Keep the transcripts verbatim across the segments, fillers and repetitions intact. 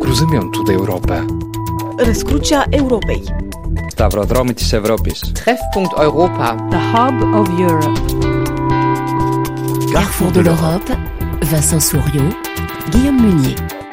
Rozumiem d'Europę. Răscrucea Europei. Stavrodromy της Ευρώπης. Treffpunkt Europa. The Hub of Europe. Carrefour de l'Europe, Vincent Souriau, Guillaume Munier.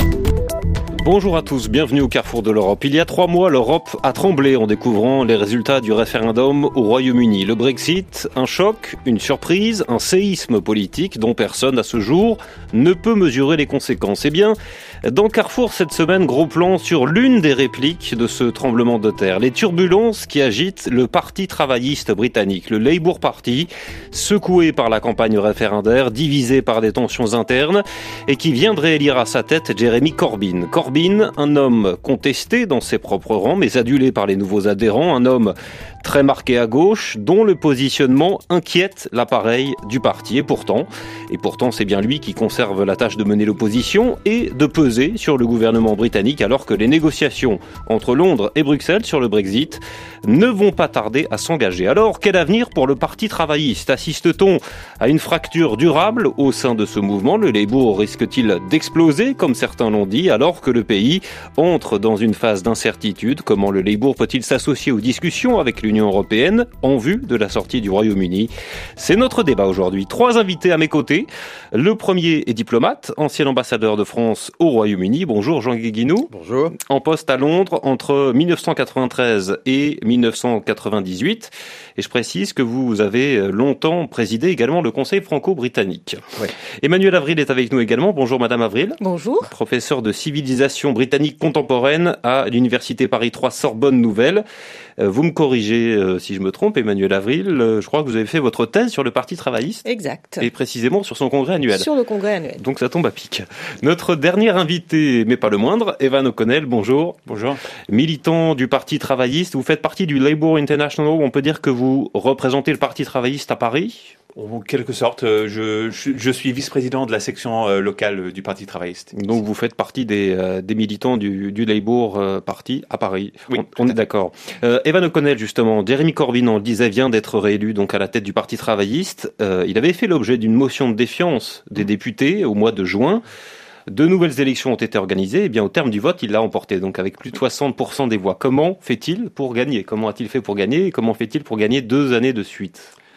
Bonjour à tous, bienvenue au Carrefour de l'Europe. Il y a trois mois, l'Europe a tremblé en découvrant les résultats du référendum au Royaume-Uni. Le Brexit, un choc, une surprise, un séisme politique dont personne à ce jour ne peut mesurer les conséquences. Eh bien, dans Carrefour cette semaine, gros plan sur l'une des répliques de ce tremblement de terre. Les turbulences qui agitent le Parti travailliste britannique, le Labour Party, secoué par la campagne référendaire, divisé par des tensions internes et qui vient de réélire à sa tête Jeremy Corbyn. Corbyn, un homme contesté dans ses propres rangs, mais adulé par les nouveaux adhérents, un homme très marqué à gauche, dont le positionnement inquiète l'appareil du parti. Et pourtant, et pourtant, c'est bien lui qui conserve la tâche de mener l'opposition et de peser sur le gouvernement britannique, alors que les négociations entre Londres et Bruxelles sur le Brexit ne vont pas tarder à s'engager. Alors, quel avenir pour le Parti travailliste? Assiste-t-on à une fracture durable au sein de ce mouvement? Le Labour risque-t-il d'exploser, comme certains l'ont dit, alors que le pays entre dans une phase d'incertitude? Comment le Labour peut-il s'associer aux discussions avec l'Union européenne en vue de la sortie du Royaume-Uni? C'est notre débat aujourd'hui. Trois invités à mes côtés. Le premier est diplomate, ancien ambassadeur de France au Royaume-Uni. Bonjour Jean Guéguinou. Bonjour. En poste à Londres entre dix-neuf cent quatre-vingt-treize et dix-neuf cent quatre-vingt-dix-huit. Et je précise que vous avez longtemps présidé également le Conseil franco-britannique. Oui. Emmanuelle Avril est avec nous également. Bonjour Madame Avril. Bonjour. Professeur de civilisation britannique contemporaine à l'Université Paris trois Sorbonne Nouvelle. Vous me corrigez euh, si je me trompe, Emmanuelle Avril, euh, je crois que vous avez fait votre thèse sur le Parti travailliste. Exact. Et précisément sur son congrès annuel. Sur le congrès annuel. Donc ça tombe à pic. Notre dernier invité, mais pas le moindre, Evan O'Connell, bonjour. Bonjour. Militant du Parti travailliste, vous faites partie du Labour International, on peut dire que vous représentez le Parti travailliste à Paris ? En quelque sorte, je, je, je suis vice-président de la section euh, locale du Parti travailliste. Donc vous faites partie des, euh, des militants du, du Labour euh, Party à Paris. Oui, on, on est d'accord. Euh, Evan O'Connell, justement, Jeremy Corbyn, on le disait, vient d'être réélu donc à la tête du Parti travailliste. Euh, il avait fait l'objet d'une motion de défiance des députés au mois de juin. De nouvelles élections ont été organisées. Et bien, au terme du vote, il l'a emporté, donc avec plus de soixante pour cent des voix. Comment fait-il pour gagner? Comment a-t-il fait pour gagner? Et comment fait-il pour gagner deux années de suite?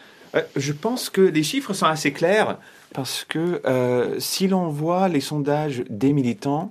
Je pense que les chiffres sont assez clairs parce que euh, si l'on voit les sondages des militants,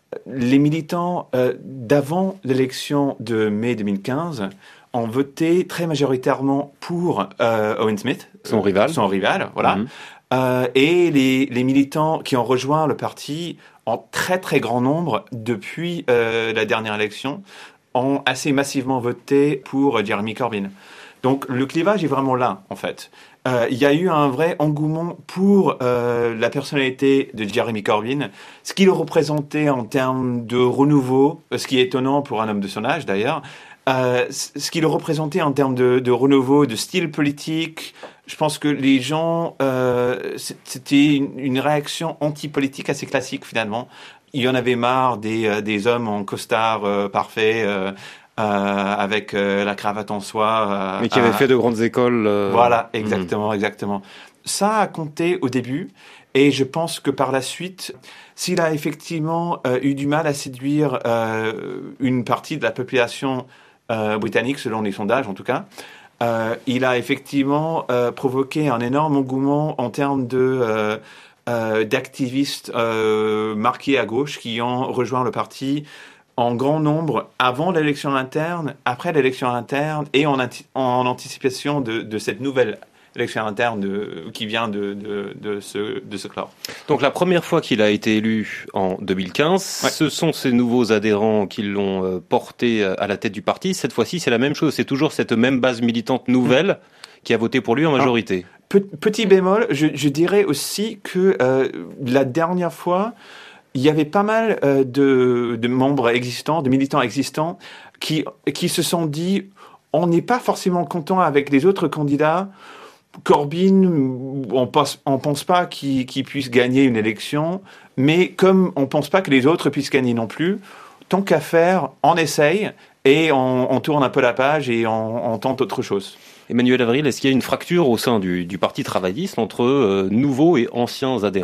les militants euh, d'avant l'élection de mai deux mille quinze ont voté très majoritairement pour euh, Owen Smith, son rival, son rival, voilà. Mm-hmm. Euh, et les, les militants qui ont rejoint le parti en très très grand nombre depuis euh, la dernière élection ont assez massivement voté pour Jeremy Corbyn. Donc le clivage est vraiment là, en fait. Euh, il y a eu un vrai engouement pour euh, la personnalité de Jeremy Corbyn, ce qu'il représentait en termes de renouveau, ce qui est étonnant pour un homme de son âge d'ailleurs, euh, ce qu'il représentait en termes de, de renouveau, de style politique. Je pense que les gens, euh, c'était une, une réaction anti-politique assez classique finalement. Il y en avait marre des, euh, des hommes en costard euh, parfait, euh, Euh, avec euh, la cravate en soie. Euh, Mais qui avait euh, fait de grandes écoles. Euh... Voilà, exactement, mmh. exactement. Ça a compté au début, et je pense que par la suite, s'il a effectivement euh, eu du mal à séduire euh, une partie de la population euh, britannique, selon les sondages en tout cas, euh, il a effectivement euh, provoqué un énorme engouement en termes de... Euh, euh, d'activistes euh, marqués à gauche qui ont rejoint le parti en grand nombre avant l'élection interne, après l'élection interne et en, anti- en anticipation de, de cette nouvelle élection interne de, qui vient de, de, de, se, de se clore. Donc la première fois qu'il a été élu en deux mille quinze, ouais. Ce sont ces nouveaux adhérents qui l'ont euh, porté à la tête du parti. Cette fois-ci, c'est la même chose. C'est toujours cette même base militante nouvelle mmh. qui a voté pour lui en majorité. Alors, petit bémol, je, je dirais aussi que euh, la dernière fois, il y avait pas mal euh, de, de membres existants, de militants existants, qui, qui se sont dit « on n'est pas forcément content avec les autres candidats, Corbyn, on pense, on pense pas qu'il, qu'il puisse gagner une élection, mais comme on pense pas que les autres puissent gagner non plus, tant qu'à faire, on essaye et on, on tourne un peu la page et on, on tente autre chose. » Emmanuelle Avril, est-ce qu'il y a une fracture au sein du, du Parti travailliste entre euh, nouveaux et anciens adhérents ?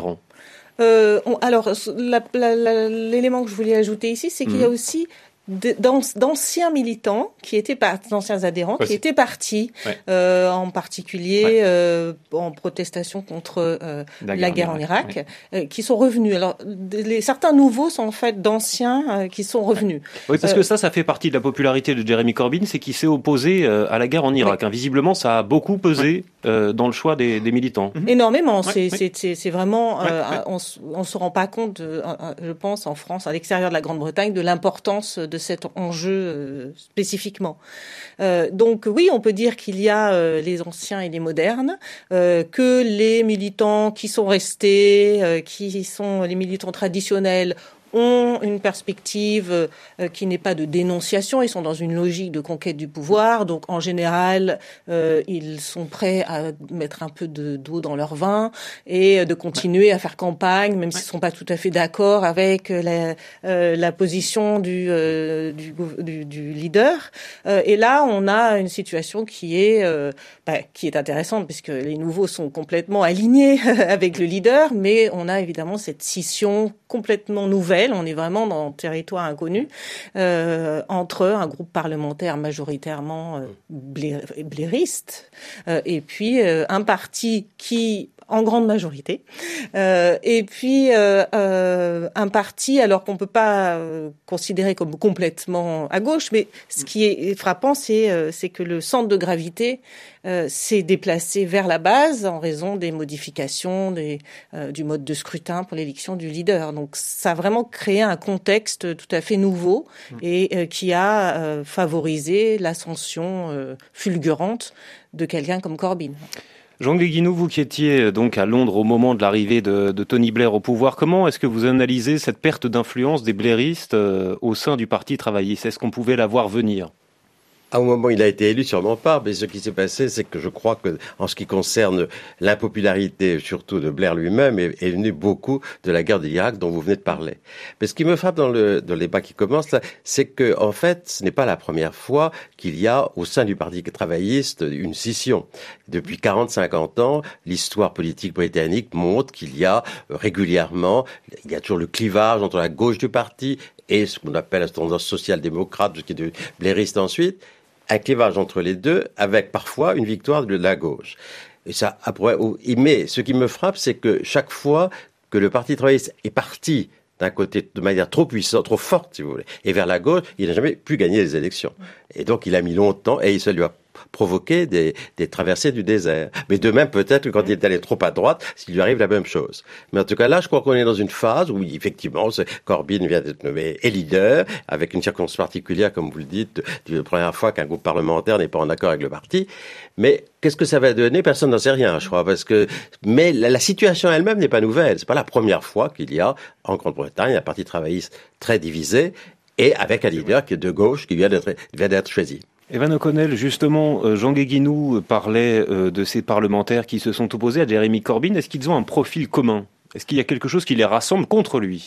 Euh, on, alors, la, la, la, l'élément que je voulais ajouter ici, c'est qu'il mmh. y a aussi De, d'anciens militants qui étaient par, d'anciens adhérents ouais, qui étaient partis, ouais. euh, en particulier ouais. euh, en protestation contre euh, la, la guerre en Irak, Irak ouais. euh, qui sont revenus. Alors, les, certains nouveaux sont en fait d'anciens euh, qui sont revenus. Ouais. Oui, parce euh, que ça, ça fait partie de la popularité de Jeremy Corbyn, c'est qu'il s'est opposé euh, à la guerre en Irak. Ouais. Hein, visiblement, ça a beaucoup pesé ouais. euh, dans le choix des, des militants. Mm-hmm. Énormément. Ouais. C'est, ouais. c'est, c'est, c'est vraiment, euh, ouais. on, on se rend pas compte, de, je pense, en France, à l'extérieur de la Grande-Bretagne, de l'importance de de cet enjeu euh, spécifiquement. Euh, donc oui, on peut dire qu'il y a euh, les anciens et les modernes, euh, que les militants qui sont restés, euh, qui sont les militants traditionnels, ont une perspective euh, qui n'est pas de dénonciation, ils sont dans une logique de conquête du pouvoir, donc en général, euh, ils sont prêts à mettre un peu de, d'eau dans leur vin et de continuer à faire campagne, même s'ils ne sont pas tout à fait d'accord avec la, euh, la position du, euh, du, du, du leader. Euh, et là, on a une situation qui est, euh, bah, qui est intéressante, puisque les nouveaux sont complètement alignés avec le leader, mais on a évidemment cette scission complètement nouvelle. On est vraiment dans un territoire inconnu euh, entre un groupe parlementaire majoritairement euh, blé- blairiste euh, et puis euh, un parti qui en grande majorité, euh, et puis euh, euh, un parti, alors qu'on peut pas euh, considérer comme complètement à gauche, mais ce qui est frappant, c'est euh, c'est que le centre de gravité euh, s'est déplacé vers la base en raison des modifications des, euh, du mode de scrutin pour l'élection du leader. Donc ça a vraiment créé un contexte tout à fait nouveau et euh, qui a euh, favorisé l'ascension euh, fulgurante de quelqu'un comme Corbyn. Jean Guéguinou, vous qui étiez donc à Londres au moment de l'arrivée de, de Tony Blair au pouvoir, comment est-ce que vous analysez cette perte d'influence des blairistes euh, au sein du Parti travailliste ? Est-ce qu'on pouvait la voir venir ? Au moment où il a été élu, sûrement pas, mais ce qui s'est passé, c'est que je crois que, en ce qui concerne l'impopularité, surtout de Blair lui-même, est, est venu beaucoup de la guerre d'Irak dont vous venez de parler. Mais ce qui me frappe dans le, dans le débat qui commence là, c'est que, en fait, ce n'est pas la première fois qu'il y a, au sein du Parti travailliste, une scission. Depuis quarante à cinquante ans, l'histoire politique britannique montre qu'il y a régulièrement, il y a toujours le clivage entre la gauche du parti et ce qu'on appelle la tendance social-démocrate, ce qui est de blairiste ensuite, un clivage entre les deux, avec parfois une victoire de la gauche. Et ça, après, mais ce qui me frappe, c'est que chaque fois que le Parti travailliste est parti d'un côté de manière trop puissante, trop forte, si vous voulez, et vers la gauche, il n'a jamais pu gagner les élections. Et donc, il a mis longtemps, et ça lui a provoqué des, des traversées du désert. Mais de même, peut-être que quand il est allé trop à droite, s'il lui arrive la même chose. Mais en tout cas, là, je crois qu'on est dans une phase où, effectivement, Corbyn vient d'être nommé et leader, avec une circonstance particulière, comme vous le dites, de la première fois qu'un groupe parlementaire n'est pas en accord avec le parti. Mais qu'est-ce que ça va donner ? Personne n'en sait rien, je crois, parce que, mais la, la situation elle-même n'est pas nouvelle. C'est pas la première fois qu'il y a, en Grande-Bretagne, un parti travailliste très divisé, et avec un leader qui est de gauche, qui vient d'être, vient d'être choisi. Evan O'Connell, justement, Jean Guéguinou parlait de ces parlementaires qui se sont opposés à Jeremy Corbyn. Est-ce qu'ils ont un profil commun ? Est-ce qu'il y a quelque chose qui les rassemble contre lui ?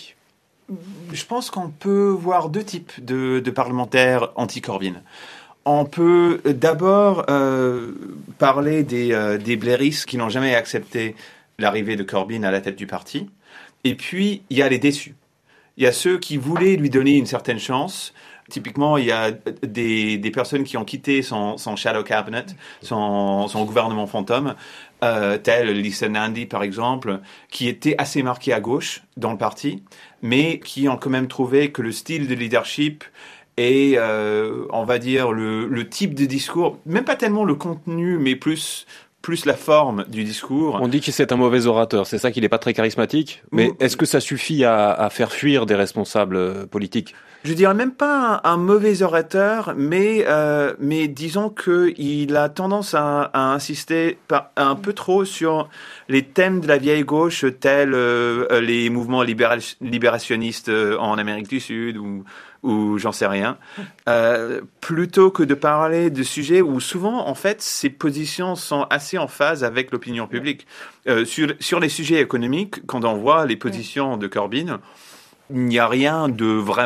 Je pense qu'on peut voir deux types de, de parlementaires anti-Corbyn. On peut d'abord euh, parler des, euh, des blairistes qui n'ont jamais accepté l'arrivée de Corbyn à la tête du parti. Et puis, il y a les déçus. Il y a ceux qui voulaient lui donner une certaine chance. Typiquement, il y a des, des personnes qui ont quitté son, son shadow cabinet, son, son gouvernement fantôme, euh, tel Lisa Nandy, par exemple, qui étaient assez marqués à gauche dans le parti, mais qui ont quand même trouvé que le style de leadership et, euh, on va dire, le, le type de discours, même pas tellement le contenu, mais plus... plus la forme du discours. On dit que c'est un mauvais orateur, c'est ça qu'il n'est pas très charismatique, mais est-ce que ça suffit à, à faire fuir des responsables politiques ? Je dirais même pas un, un mauvais orateur, mais, euh, mais disons qu'il a tendance à, à insister par, un peu trop sur les thèmes de la vieille gauche, tels euh, les mouvements libéral, libérationnistes en Amérique du Sud ou, ou j'en sais rien, euh, plutôt que de parler de sujets où souvent, en fait, ses positions sont assez en phase avec l'opinion publique. Euh, sur, sur les sujets économiques, quand on voit les positions de Corbyn, il n'y a rien de vraiment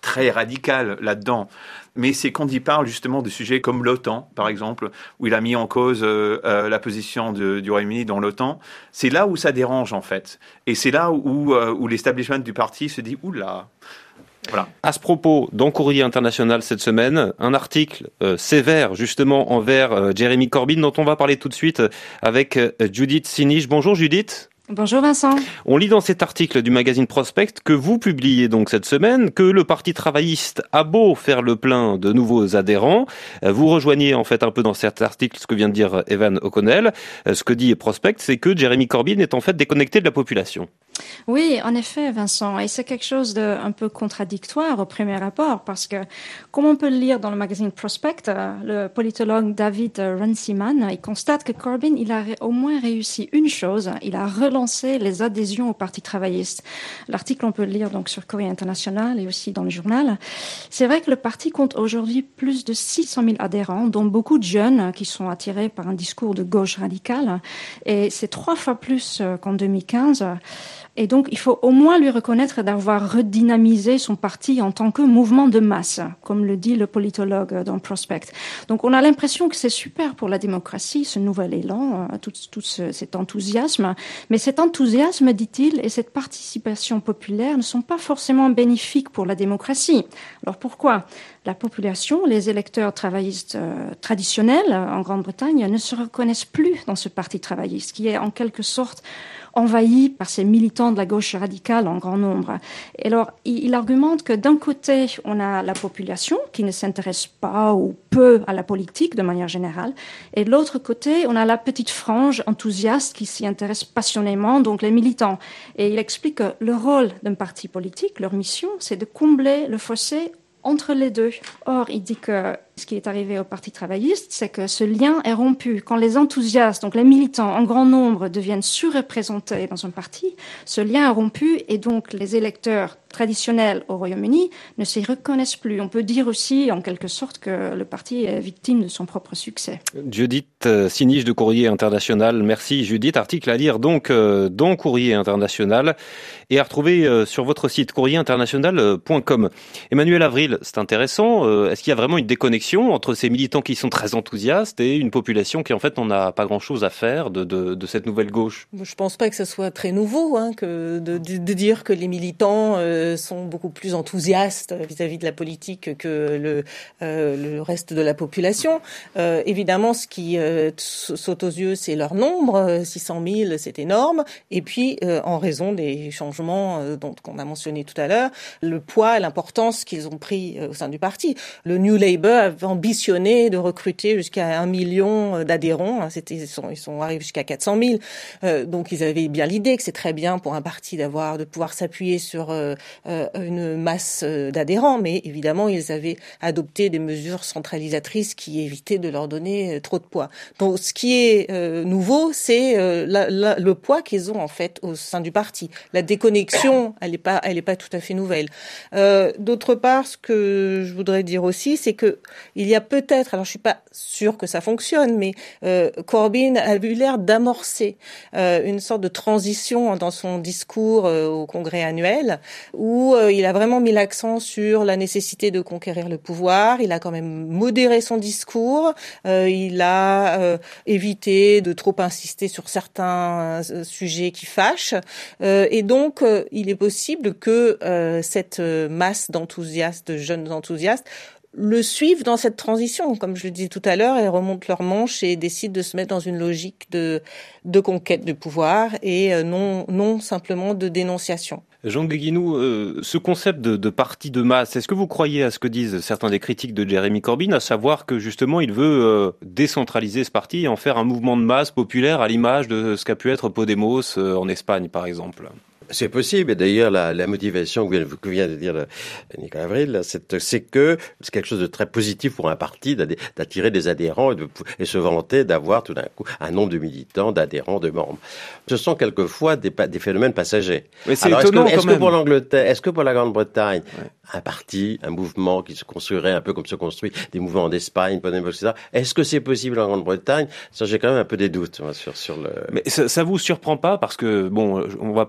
très radical là-dedans. Mais c'est quand il parle justement de sujets comme l'OTAN, par exemple, où il a mis en cause euh, euh, la position de, du Royaume-Uni dans l'OTAN, c'est là où ça dérange en fait. Et c'est là où, euh, où l'establishment du parti se dit « Oula ». Voilà. À ce propos, dans Courrier International cette semaine, un article euh, sévère justement envers euh, Jeremy Corbyn dont on va parler tout de suite avec euh, Judith Sinich. Bonjour Judith. Bonjour Vincent. On lit dans cet article du magazine Prospect que vous publiez donc cette semaine que le Parti travailliste a beau faire le plein de nouveaux adhérents. Vous rejoignez en fait un peu dans cet article ce que vient de dire Evan O'Connell. Ce que dit Prospect, c'est que Jeremy Corbyn est en fait déconnecté de la population. Oui, en effet, Vincent, et c'est quelque chose d'un peu contradictoire au premier abord, parce que, comme on peut le lire dans le magazine Prospect, le politologue David Runciman, il constate que Corbyn, il a au moins réussi une chose, il a relancé les adhésions au Parti travailliste. L'article, on peut le lire donc sur Courrier International et aussi dans le journal. C'est vrai que le parti compte aujourd'hui plus de six cent mille adhérents, dont beaucoup de jeunes qui sont attirés par un discours de gauche radicale, et c'est trois fois plus qu'en deux mille quinze. Et donc, il faut au moins lui reconnaître d'avoir redynamisé son parti en tant que mouvement de masse, comme le dit le politologue dans Prospect. Donc, on a l'impression que c'est super pour la démocratie, ce nouvel élan, tout, tout ce, cet enthousiasme. Mais cet enthousiasme, dit-il, et cette participation populaire ne sont pas forcément bénéfiques pour la démocratie. Alors, pourquoi ? La population, les électeurs travaillistes euh, traditionnels en Grande-Bretagne ne se reconnaissent plus dans ce parti travailliste, qui est en quelque sorte envahi par ces militants de la gauche radicale en grand nombre. Et alors, il, il argumente que d'un côté, on a la population qui ne s'intéresse pas ou peu à la politique de manière générale, et de l'autre côté, on a la petite frange enthousiaste qui s'y intéresse passionnément, donc les militants. Et il explique que le rôle d'un parti politique, leur mission, c'est de combler le fossé entre les deux. Or, il dit que ce qui est arrivé au Parti travailliste, c'est que ce lien est rompu. Quand les enthousiastes, donc les militants en grand nombre, deviennent surreprésentés dans un parti, ce lien est rompu et donc les électeurs traditionnels au Royaume-Uni ne s'y reconnaissent plus. On peut dire aussi, en quelque sorte, que le parti est victime de son propre succès. Judith Sinich de Courrier International. Merci Judith. Article à lire donc euh, dans Courrier International et à retrouver euh, sur votre site courrier international point com. Emmanuel Avril, c'est intéressant. Euh, est-ce qu'il y a vraiment une déconnexion entre ces militants qui sont très enthousiastes et une population qui en fait n'en a pas grand-chose à faire de, de, de cette nouvelle gauche? Je pense pas que ce soit très nouveau hein, que de, de, de dire que les militants euh, sont beaucoup plus enthousiastes vis-à-vis de la politique que le, euh, le reste de la population. Euh, évidemment, ce qui euh, saute aux yeux, c'est leur nombre. six cent mille, c'est énorme. Et puis, euh, en raison des changements euh, dont qu'on a mentionné tout à l'heure, le poids et l'importance qu'ils ont pris euh, au sein du parti. Le New Labour a ambitionné de recruter jusqu'à un million d'adhérents. C'était, ils sont, ils sont arrivés jusqu'à quatre cent mille. Euh, donc, ils avaient bien l'idée que c'est très bien pour un parti d'avoir, de pouvoir s'appuyer sur euh, euh, une masse d'adhérents. Mais évidemment, ils avaient adopté des mesures centralisatrices qui évitaient de leur donner trop de poids. Donc, ce qui est euh, nouveau, c'est euh, la, la, le poids qu'ils ont en fait au sein du parti. La déconnexion, elle n'est pas, elle est pas tout à fait nouvelle. Euh, d'autre part, ce que je voudrais dire aussi, c'est que il y a peut-être, alors je suis pas sûre que ça fonctionne, mais euh, Corbyn a eu l'air d'amorcer euh, une sorte de transition dans son discours euh, au Congrès annuel, où euh, il a vraiment mis l'accent sur la nécessité de conquérir le pouvoir. Il a quand même modéré son discours. Euh, il a euh, évité de trop insister sur certains euh, sujets qui fâchent. Euh, et donc, euh, il est possible que euh, cette masse d'enthousiastes, de jeunes enthousiastes, le suivent dans cette transition, comme je le disais tout à l'heure, et remontent leurs manches et décident de se mettre dans une logique de, de conquête de pouvoir et non, non simplement de dénonciation. Jean Guéguinou, euh, ce concept de, de parti de masse, est-ce que vous croyez à ce que disent certains des critiques de Jeremy Corbyn, à savoir que justement il veut euh, décentraliser ce parti et en faire un mouvement de masse populaire à l'image de ce qu'a pu être Podemos euh, en Espagne, par exemple? C'est possible, et d'ailleurs la, la motivation que vient, que vient de dire Nicolas Avril, c'est, c'est que c'est quelque chose de très positif pour un parti d'attirer des adhérents et, de, et se vanter d'avoir tout d'un coup un nombre de militants, d'adhérents, de membres. Ce sont quelquefois des, des phénomènes passagers. Mais c'est Alors, étonnant est-ce que, est-ce quand même. que pour l'Angleterre, est-ce que pour la Grande-Bretagne, ouais. un parti, un mouvement qui se construirait un peu comme se construit des mouvements en Espagne, et cetera. Est-ce que c'est possible en Grande-Bretagne? Ça, j'ai quand même un peu des doutes moi, sur sur le. Mais ça, ça vous surprend pas parce que bon, on va pas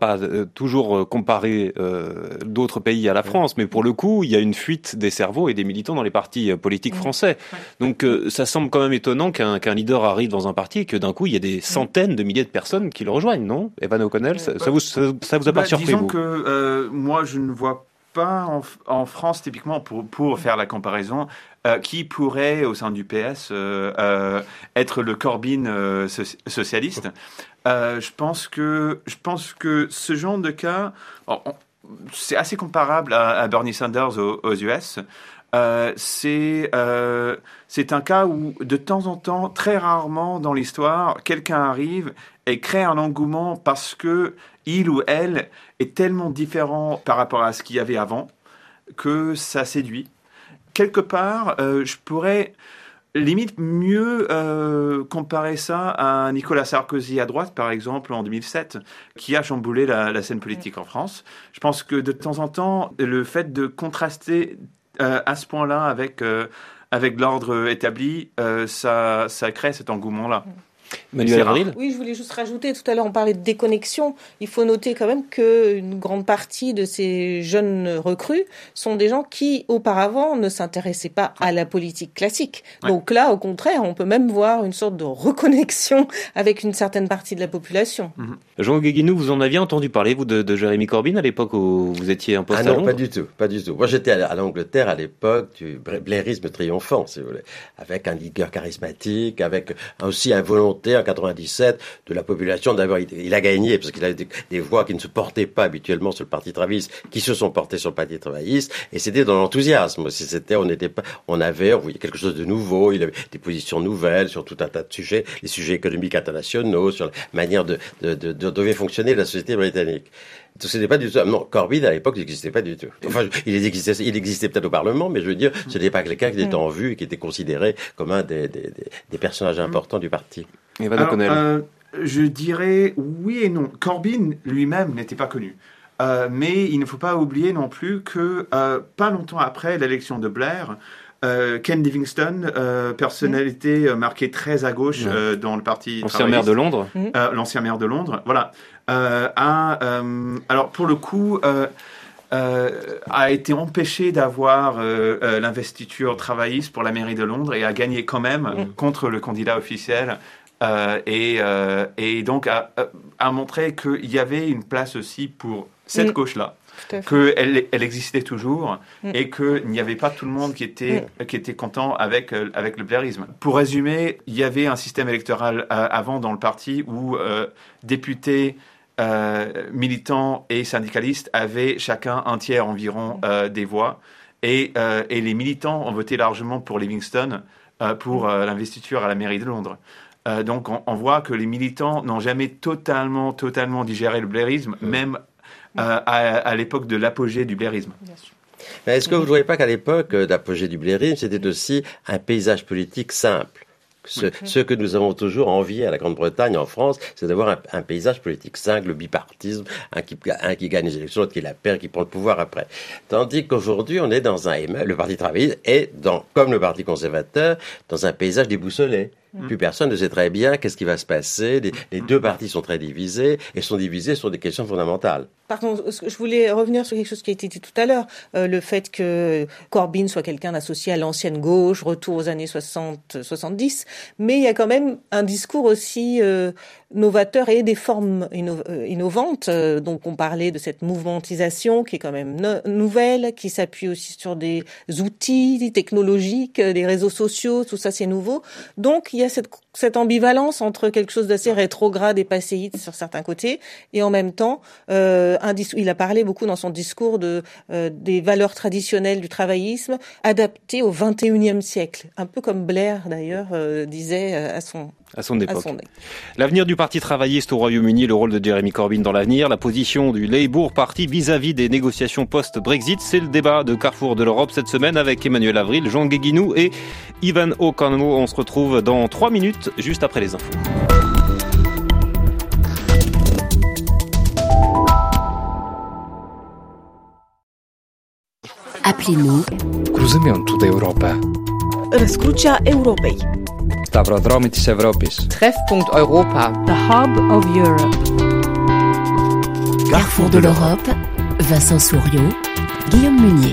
toujours comparer euh, d'autres pays à la France, mais pour le coup, il y a une fuite des cerveaux et des militants dans les partis politiques français. Donc euh, ça semble quand même étonnant qu'un, qu'un leader arrive dans un parti et que d'un coup, il y a des centaines de milliers de personnes qui le rejoignent, non? Evan O'Connell, ça, ça, vous, ça, ça vous a pas bah, surpris, disons vous? que euh, moi, je ne vois pas en, en France, typiquement, pour, pour faire la comparaison, euh, qui pourrait, au sein du P S, euh, euh, être le Corbyn euh, so- socialiste. Euh, je pense que je pense que ce genre de cas, on, on, c'est assez comparable à, à Bernie Sanders aux, aux U S. Euh, c'est euh, c'est un cas où de temps en temps, très rarement dans l'histoire, quelqu'un arrive et crée un engouement parce que il ou elle est tellement différent par rapport à ce qu'il y avait avant que ça séduit. Quelque part, euh, je pourrais limite mieux euh, comparer ça à Nicolas Sarkozy à droite, par exemple, en deux mille sept, qui a chamboulé la, la scène politique en France. Je pense que de temps en temps, le fait de contraster euh, à ce point-là avec, euh, avec l'ordre établi, euh, ça, ça crée cet engouement-là. Manuel Avril ? Oui, je voulais juste rajouter, tout à l'heure on parlait de déconnexion, il faut noter quand même qu'une grande partie de ces jeunes recrues sont des gens qui auparavant ne s'intéressaient pas à la politique classique. Ouais. Donc là, au contraire, on peut même voir une sorte de reconnexion avec une certaine partie de la population. Mmh. Jean Guéguinou, vous en aviez entendu parler, vous, de, de Jérémy Corbyn à l'époque où vous étiez un poste à Londres ? Ah non, pas du tout, pas du tout. Moi j'étais à l'Angleterre à l'époque du blairisme triomphant, si vous voulez, avec un leader charismatique, avec aussi un volontaire en quatre-vingt-dix-sept de la population. D'abord, il, il a gagné parce qu'il a des, des voix qui ne se portaient pas habituellement sur le Parti travailliste, qui se sont portées sur le Parti travailliste, et c'était dans l'enthousiasme aussi. C'était, on n'était pas, on avait, on voyait quelque chose de nouveau. Il avait des positions nouvelles sur tout un tas de sujets, les sujets économiques internationaux, sur la manière de de de, de devait fonctionner la société britannique. Ce n'était pas du tout. Non, Corbyn à l'époque n'existait pas du tout. Enfin, il existait, il existait peut-être au Parlement, mais je veux dire, ce n'était pas quelqu'un qui était en vue et qui était considéré comme un des des, des, des personnages importants du parti. Alors, euh, je dirais oui et non. Corbyn lui-même n'était pas connu. Euh, mais il ne faut pas oublier non plus que euh, pas longtemps après l'élection de Blair, euh, Ken Livingstone, euh, personnalité mmh. marquée très à gauche mmh. euh, dans le parti l'ancien maire de Londres, euh, l'ancien maire de Londres, voilà, euh, a, euh, alors pour le coup. Euh, Euh, a été empêché d'avoir euh, euh, l'investiture travailliste pour la mairie de Londres et a gagné quand même mmh. contre le candidat officiel euh, et, euh, et donc a, a montré qu'il y avait une place aussi pour cette mmh. gauche-là, qu'elle elle existait toujours mmh. et qu'il n'y avait pas tout le monde qui était, mmh. qui était content avec, euh, avec le blairisme. Pour résumer, il y avait un système électoral euh, avant dans le parti où euh, députés Euh, militants et syndicalistes avaient chacun un tiers environ euh, des voix et, euh, et les militants ont voté largement pour Livingstone euh, pour euh, l'investiture à la mairie de Londres. Euh, donc on, on voit que les militants n'ont jamais totalement, totalement digéré le blairisme, mmh. même euh, à, à l'époque de l'apogée du blairisme. Bien sûr. Mais est-ce que vous ne voyez pas qu'à l'époque d'apogée du blairisme, c'était aussi un paysage politique simple ? Ce, okay. ce que nous avons toujours envié à la Grande-Bretagne, en France, c'est d'avoir un, un paysage politique simple, le bipartisme, un qui, un qui gagne les élections, l'autre qui la perd, qui prend le pouvoir après. Tandis qu'aujourd'hui, on est dans un, le Parti travailliste est, dans, comme le Parti conservateur, dans un paysage déboussolé. Mmh. Plus personne ne sait très bien qu'est-ce qui va se passer. Les, les deux partis sont très divisés et sont divisés sur des questions fondamentales. Par contre, je voulais revenir sur quelque chose qui a été dit tout à l'heure, euh, le fait que Corbyn soit quelqu'un d'associé à l'ancienne gauche, retour aux années soixante soixante-dix, mais il y a quand même un discours aussi euh, novateur et des formes inno- innovantes. Euh, donc on parlait de cette mouvementisation qui est quand même no- nouvelle, qui s'appuie aussi sur des outils technologiques, des réseaux sociaux, tout ça c'est nouveau. Donc il y a cette, cette ambivalence entre quelque chose d'assez rétrograde et passéiste sur certains côtés, et en même temps, euh, un dis- il a parlé beaucoup dans son discours de, euh, des valeurs traditionnelles du travaillisme adaptées au vingt et unième siècle. Un peu comme Blair d'ailleurs euh, disait à son À son époque. À son... L'avenir du Parti travailliste au Royaume-Uni, le rôle de Jeremy Corbyn dans l'avenir, la position du Labour Party vis-à-vis des négociations post-Brexit, c'est le débat de Carrefour de l'Europe cette semaine avec Emmanuel Avril, Jean Guéguinou et Evan O'Connell. On se retrouve dans trois minutes, juste après les infos. Appelez-nous. Cruzământul de Europa. Răscrucea Europei. Stavrodromii της Ευρώπης. Treffpunkt Europa. The hub of Europe. Carrefour de l'Europe, Vincent Souriau, Guillaume Munier.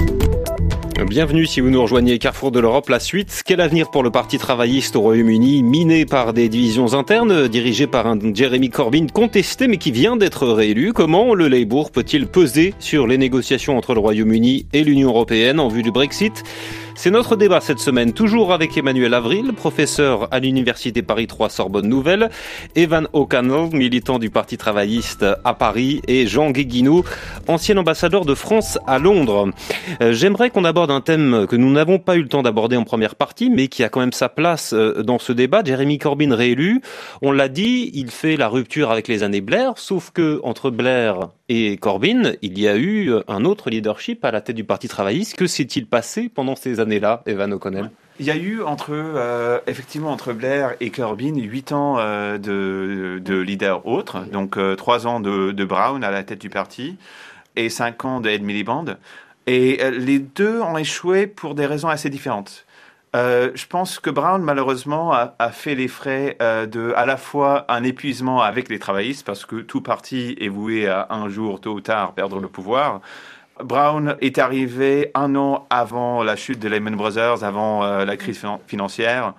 Bienvenue si vous nous rejoignez, Carrefour de l'Europe, la suite. Quel avenir pour le Parti travailliste au Royaume-Uni, miné par des divisions internes, dirigé par un Jeremy Corbyn contesté mais qui vient d'être réélu? Comment le Labour peut-il peser sur les négociations entre le Royaume-Uni et l'Union européenne en vue du Brexit? C'est notre débat cette semaine, toujours avec Emmanuel Avril, professeur à l'Université Paris trois Sorbonne Nouvelle, Evan O'Connell, militant du Parti travailliste à Paris, et Jean Guéguinou, ancien ambassadeur de France à Londres. Euh, j'aimerais qu'on aborde un thème que nous n'avons pas eu le temps d'aborder en première partie, mais qui a quand même sa place euh, dans ce débat. Jeremy Corbyn réélu, on l'a dit, il fait la rupture avec les années Blair, sauf que entre Blair et Corbyn, il y a eu un autre leadership à la tête du Parti travailliste. Que s'est-il passé pendant ces années-là, Evan O'Connell? Il y a eu entre euh, effectivement entre Blair et Corbyn huit ans euh, de, de leader autre, donc euh, trois ans de, de Brown à la tête du parti et cinq ans de Ed Miliband. Et euh, les deux ont échoué pour des raisons assez différentes. Euh, je pense que Brown, malheureusement, a, a fait les frais euh, de à la fois un épuisement avec les travaillistes, parce que tout parti est voué à un jour, tôt ou tard, perdre le pouvoir. Brown est arrivé un an avant la chute de Lehman Brothers, avant euh, la crise financière.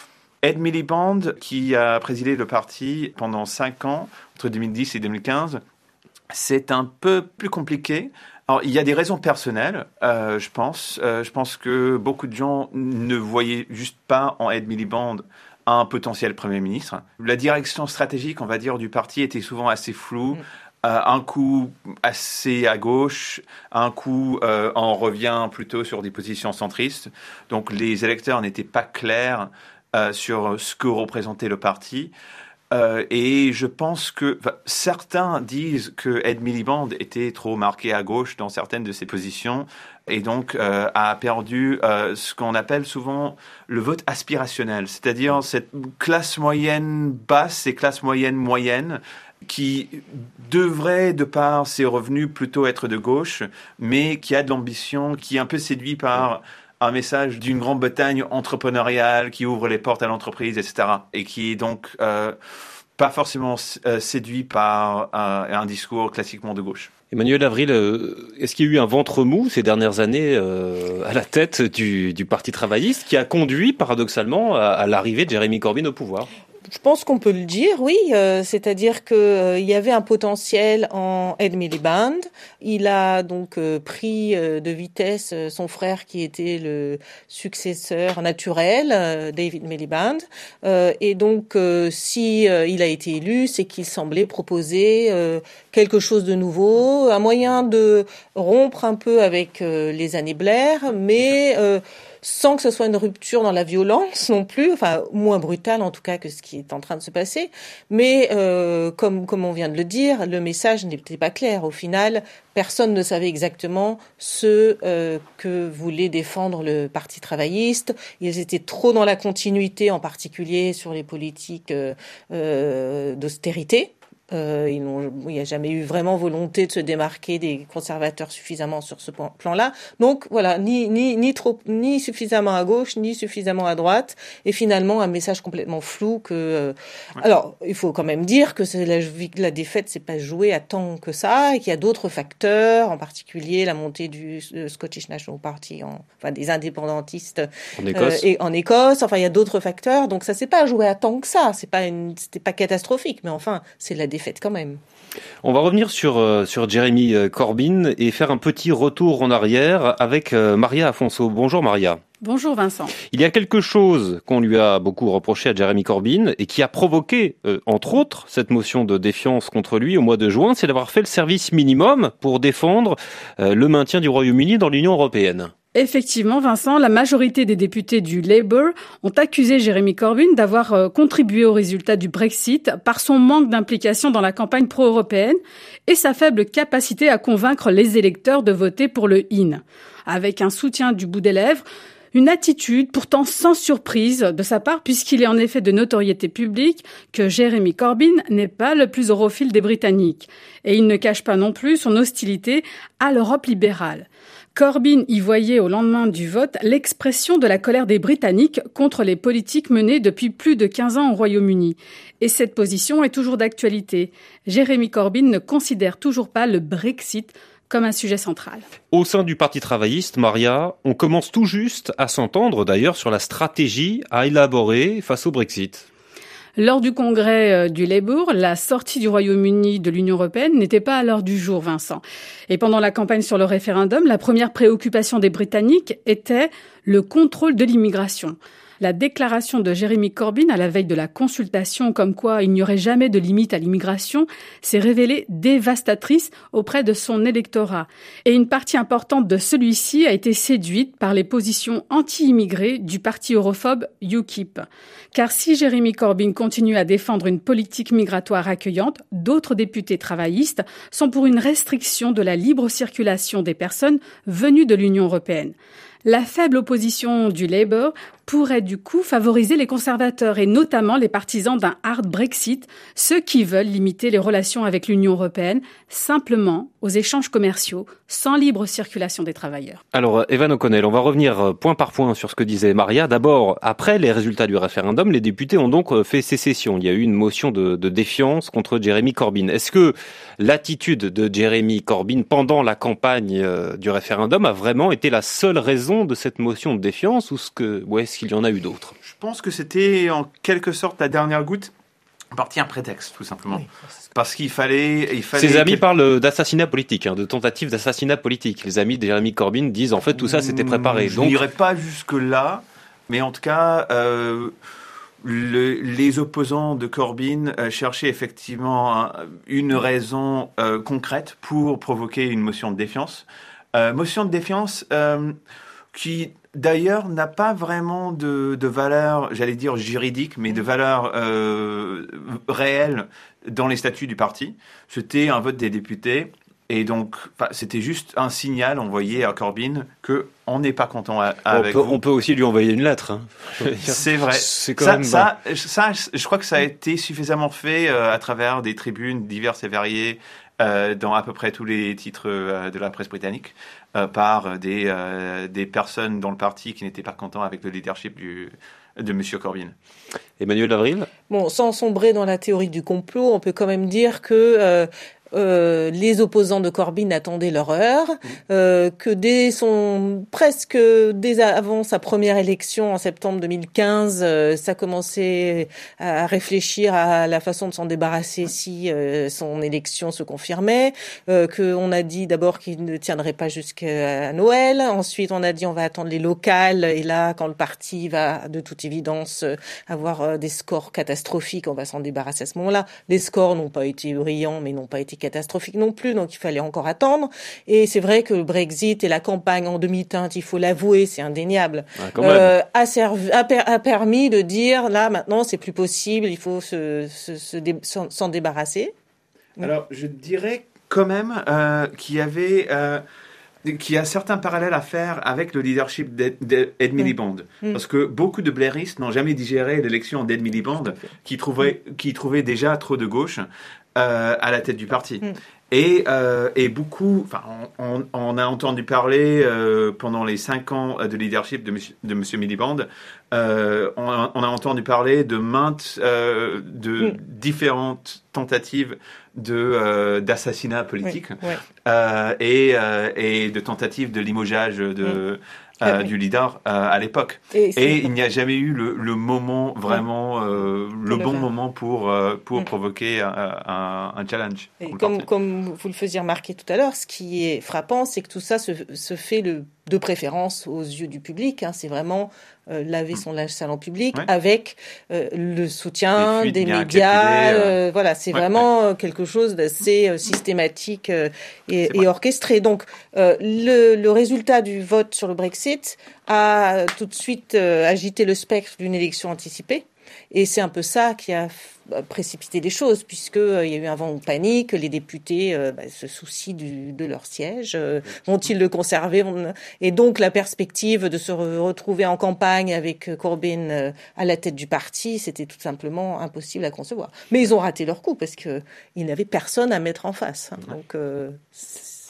Ed Miliband, qui a présidé le parti pendant cinq ans, entre deux mille dix et deux mille quinze, c'est un peu plus compliqué. Alors, il y a des raisons personnelles, euh, je pense. Euh, je pense que beaucoup de gens ne voyaient juste pas en Ed Miliband un potentiel Premier ministre. La direction stratégique, on va dire, du parti était souvent assez floue. Euh, un coup assez à gauche, un coup euh, on revient plutôt sur des positions centristes. Donc les électeurs n'étaient pas clairs euh, sur ce que représentait le parti. Euh, et je pense que enfin, certains disent que Ed Miliband était trop marqué à gauche dans certaines de ses positions et donc euh, a perdu euh, ce qu'on appelle souvent le vote aspirationnel, c'est-à-dire cette classe moyenne basse et classe moyenne moyenne qui devrait, de par ses revenus, plutôt être de gauche, mais qui a de l'ambition, qui est un peu séduit par un message d'une Grande-Bretagne entrepreneuriale qui ouvre les portes à l'entreprise, et cetera. Et qui est donc euh, pas forcément euh, séduit par euh, un discours classiquement de gauche. Emmanuel Avril, est-ce qu'il y a eu un ventre mou ces dernières années euh, à la tête du, du Parti travailliste qui a conduit paradoxalement à, à l'arrivée de Jeremy Corbyn au pouvoir? Je pense qu'on peut le dire, oui. Euh, c'est-à-dire que euh, il y avait un potentiel en Ed Miliband. Il a donc euh, pris euh, de vitesse euh, son frère qui était le successeur naturel, euh, David Miliband. Euh, et donc, euh, si euh, il a été élu, c'est qu'il semblait proposer euh, quelque chose de nouveau, un moyen de rompre un peu avec euh, les années Blair, mais euh, sans que ce soit une rupture dans la violence non plus, enfin moins brutale en tout cas que ce qui est en train de se passer. Mais euh, comme comme on vient de le dire, le message n'était pas clair. Au final, personne ne savait exactement ce euh, que voulait défendre le Parti travailliste. Ils étaient trop dans la continuité, en particulier sur les politiques euh, euh, d'austérité. Euh, ils n'ont, il n'y a jamais eu vraiment volonté de se démarquer des conservateurs suffisamment sur ce plan-là. Donc voilà, ni ni ni trop, ni suffisamment à gauche, ni suffisamment à droite, et finalement un message complètement flou. Que euh... ouais. Alors il faut quand même dire que c'est la, la défaite s'est pas jouée à tant que ça, et qu'il y a d'autres facteurs, en particulier la montée du euh, Scottish National Party, en, enfin des indépendantistes en Écosse. Euh, et en Écosse. Enfin il y a d'autres facteurs, donc ça s'est pas joué à tant que ça. C'est pas une, c'était pas catastrophique, mais enfin c'est la défaite. Fait quand même. On va revenir sur euh, sur Jeremy Corbyn et faire un petit retour en arrière avec euh, Maria Afonso. Bonjour Maria. Bonjour Vincent. Il y a quelque chose qu'on lui a beaucoup reproché à Jeremy Corbyn et qui a provoqué, euh, entre autres, cette motion de défiance contre lui au mois de juin, c'est d'avoir fait le service minimum pour défendre euh, le maintien du Royaume-Uni dans l'Union européenne. Effectivement, Vincent, la majorité des députés du Labour ont accusé Jeremy Corbyn d'avoir euh, contribué au résultat du Brexit par son manque d'implication dans la campagne pro-européenne et sa faible capacité à convaincre les électeurs de voter pour le In. Avec un soutien du bout des lèvres, une attitude pourtant sans surprise de sa part puisqu'il est en effet de notoriété publique que Jeremy Corbyn n'est pas le plus europhile des Britanniques. Et il ne cache pas non plus son hostilité à l'Europe libérale. Corbyn y voyait au lendemain du vote l'expression de la colère des Britanniques contre les politiques menées depuis plus de quinze ans au Royaume-Uni. Et cette position est toujours d'actualité. Jeremy Corbyn ne considère toujours pas le Brexit comme un sujet central. Au sein du Parti travailliste, Maria, on commence tout juste à s'entendre d'ailleurs sur la stratégie à élaborer face au Brexit. Lors du congrès du Labour, la sortie du Royaume-Uni de l'Union européenne n'était pas à l'ordre du jour, Vincent. Et pendant la campagne sur le référendum, la première préoccupation des Britanniques était le contrôle de l'immigration. La déclaration de Jeremy Corbyn à la veille de la consultation comme quoi il n'y aurait jamais de limite à l'immigration s'est révélée dévastatrice auprès de son électorat. Et une partie importante de celui-ci a été séduite par les positions anti-immigrés du parti europhobe U KIP. Car si Jeremy Corbyn continue à défendre une politique migratoire accueillante, d'autres députés travaillistes sont pour une restriction de la libre circulation des personnes venues de l'Union européenne. La faible opposition du Labour pourrait du coup favoriser les conservateurs et notamment les partisans d'un hard Brexit, ceux qui veulent limiter les relations avec l'Union européenne simplement aux échanges commerciaux, sans libre circulation des travailleurs. Alors, Evan O'Connell, on va revenir point par point sur ce que disait Maria. D'abord, après les résultats du référendum, les députés ont donc fait sécession. Il y a eu une motion de, de défiance contre Jeremy Corbyn. Est-ce que l'attitude de Jeremy Corbyn pendant la campagne du référendum a vraiment été la seule raison de cette motion de défiance ou est-ce que, ou est-ce qu'il y en a eu d'autres? Je pense que c'était en quelque sorte la dernière goutte, partie un prétexte tout simplement. Oui. Parce qu'il fallait... Il fallait Ses amis parlent d'assassinat politique, hein, de tentative d'assassinat politique. Les amis de Jeremy Corbyn disent en fait tout ça c'était préparé. Je Donc... n'irai pas jusque-là, mais en tout cas... Euh, Le, les opposants de Corbyn euh, cherchaient effectivement un, une raison euh, concrète pour provoquer une motion de défiance. Euh, motion de défiance euh, qui d'ailleurs n'a pas vraiment de, de valeur, j'allais dire juridique, mais de valeur euh, réelle dans les statuts du parti. C'était un vote des députés. Et donc, c'était juste un signal envoyé à Corbyn que on n'est pas content à, avec on peut, vous. On peut aussi lui envoyer une lettre. Hein. C'est vrai. C'est quand ça, même ça, ça, je crois que ça a été suffisamment fait euh, à travers des tribunes diverses et variées euh, dans à peu près tous les titres euh, de la presse britannique euh, par des, euh, des personnes dans le parti qui n'étaient pas contents avec le leadership du, de M. Corbyn. Emmanuel Lavrille. Bon, sans sombrer dans la théorie du complot, on peut quand même dire que euh, Euh, les opposants de Corbyn attendaient leur heure, euh, que dès son presque dès avant sa première élection en septembre deux mille quinze, euh, ça commençait à réfléchir à la façon de s'en débarrasser si euh, son élection se confirmait, euh, que on a dit d'abord qu'il ne tiendrait pas jusqu'à Noël, ensuite on a dit on va attendre les locales et là quand le parti va de toute évidence avoir euh, des scores catastrophiques, on va s'en débarrasser à ce moment-là. Les scores n'ont pas été brillants mais n'ont pas été catastrophique non plus, donc il fallait encore attendre. Et c'est vrai que le Brexit et la campagne en demi-teinte, il faut l'avouer, c'est indéniable, ouais, euh, a, servi, a, per, a permis de dire, là, maintenant, c'est plus possible, il faut se, se, se dé, s'en, s'en débarrasser. Alors, je dirais quand même euh, qu'il y avait... Euh, qu'il y a certains parallèles à faire avec le leadership d'Ed, d'Ed Miliband. Mm. Parce que beaucoup de blairistes n'ont jamais digéré l'élection d'Ed Miliband, qui trouvait, qui trouvait déjà trop de gauche euh, à la tête du parti. Mm. Et, euh, et beaucoup, enfin, on, on a entendu parler euh, pendant les cinq ans de leadership de monsieur, de monsieur Miliband, euh, on, a, on a entendu parler de maintes, euh, de mm. différentes tentatives de euh, d'assassinat politique, oui, oui. Euh, et euh, et de tentatives de limogeage de mm. euh, oui. du leader euh, à l'époque. Et, et il n'y a jamais eu le, le moment vraiment euh, le bon moment pour euh, pour mm. provoquer un, un, un challenge. Et comme comme vous le faisiez remarquer tout à l'heure, ce qui est frappant, c'est que tout ça se se fait le de préférence aux yeux du public. Hein, c'est vraiment euh, laver son linge sale en public ouais. avec euh, le soutien des, des médias. Euh, voilà, c'est ouais, vraiment ouais. quelque chose d'assez euh, systématique euh, et, et orchestré. Donc, euh, le, le résultat du vote sur le Brexit a tout de suite euh, agité le spectre d'une élection anticipée. Et c'est un peu ça qui a précipité les choses, puisque euh, il y a eu un vent de panique, les députés euh, bah, se soucient du, de leur siège, euh, vont-ils le conserver? Et donc la perspective de se re- retrouver en campagne avec Corbyn euh, à la tête du parti, c'était tout simplement impossible à concevoir. Mais ils ont raté leur coup, parce que ils n'avaient personne à mettre en face. Hein. Donc euh,